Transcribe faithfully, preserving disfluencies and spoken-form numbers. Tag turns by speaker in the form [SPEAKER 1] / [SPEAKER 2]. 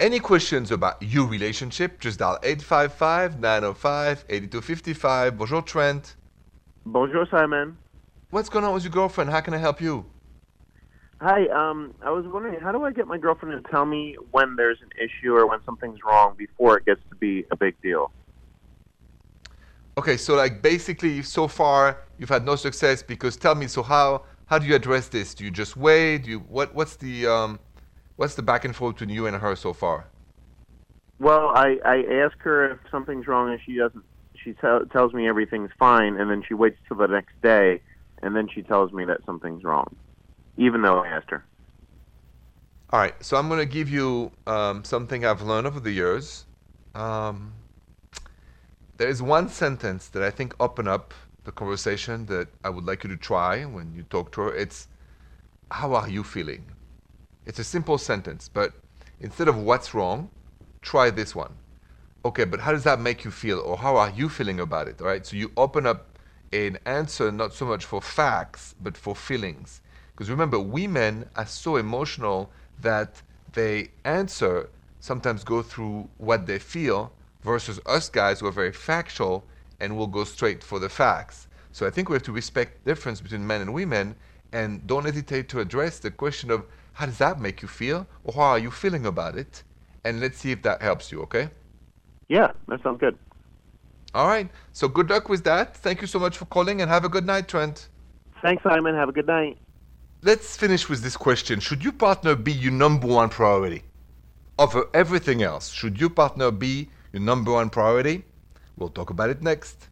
[SPEAKER 1] any questions about your relationship, just dial eight five five, nine oh five, eight two five five. Bonjour, Trent.
[SPEAKER 2] Bonjour, Simon.
[SPEAKER 1] What's going on with your girlfriend? How can I help you?
[SPEAKER 2] Hi, um, I was wondering, how do I get my girlfriend to tell me when there's an issue or when something's wrong before it gets to be a big deal?
[SPEAKER 1] Okay, so like basically so far you've had no success because tell me, so how how do you address this? Do you just wait? Do you what what's the um what's the back and forth between you and her so far?
[SPEAKER 2] Well, I, I ask her if something's wrong and she doesn't. She tell, tells me everything's fine, and then she waits till the next day, and then she tells me that something's wrong, even though I asked her.
[SPEAKER 1] All right, so I'm going to give you um, something I've learned over the years. Um, there is one sentence that I think open up the conversation that I would like you to try when you talk to her. It's, how are you feeling? It's a simple sentence, but instead of what's wrong, try this one. Okay, but how does that make you feel? Or how are you feeling about it? All right, so you open up an answer not so much for facts, but for feelings. Because remember, women are so emotional that they answer sometimes go through what they feel versus us guys who are very factual and will go straight for the facts. So I think we have to respect the difference between men and women and don't hesitate to address the question of how does that make you feel or how are you feeling about it? And let's see if that helps you, okay?
[SPEAKER 2] Yeah, that sounds good.
[SPEAKER 1] All right. So good luck with that. Thank you so much for calling and have a good night, Trent.
[SPEAKER 2] Thanks, Simon. Have a good night.
[SPEAKER 1] Let's finish with this question. Should your partner be your number one priority? Over everything else, should your partner be your number one priority? We'll talk about it next.